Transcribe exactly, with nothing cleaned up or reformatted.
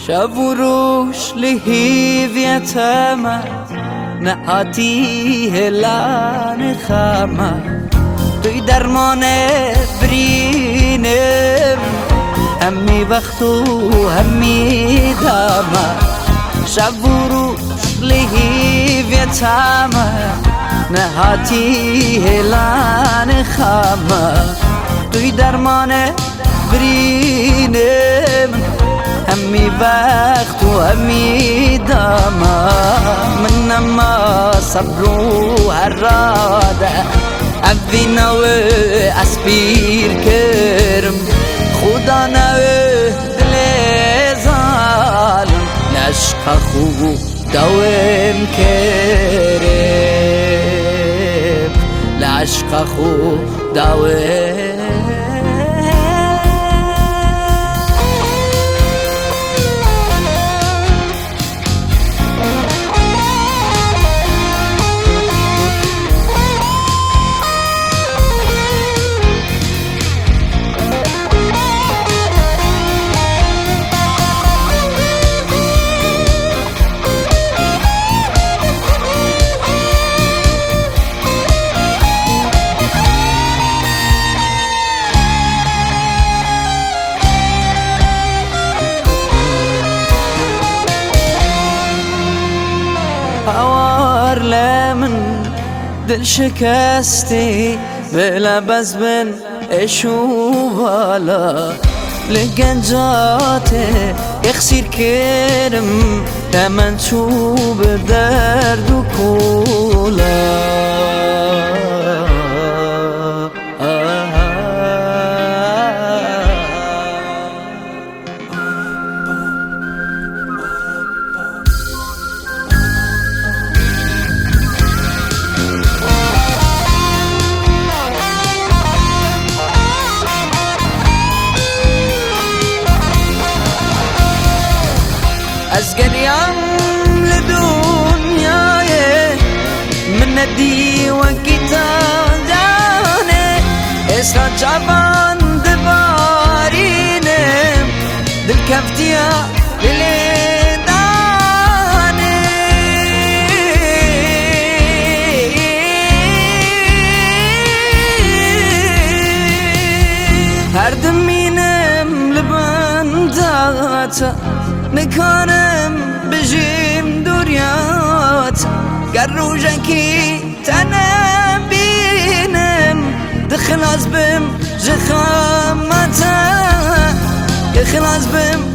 شب و روش لهیویتم نهاتی هلان خامه توی درمان برینم همی وقت و همی دامه شب و روش لهیویتم نهاتی هلان خامه توی درمان برینم همی وقت و همی داما من اما صبر و هراده اوی نوه اسپیر کرم خدا نوه دل ظالم لشق خوب دوام کرم لشق خوب دوام هوار لمن دل شکستی بلا بز بن اشو بالا لگنجات اخسیر کرم تمن چوب درد و کولا از گریم لدنیای من ندی و گیتانه اسرا جوان دبارینه دل کفتیا للیدانه هر دمینم لبنداتا نکانم بجیم دوریات گر روژنکی تنم بینم دخلاص بم جخامتا دخلاص بم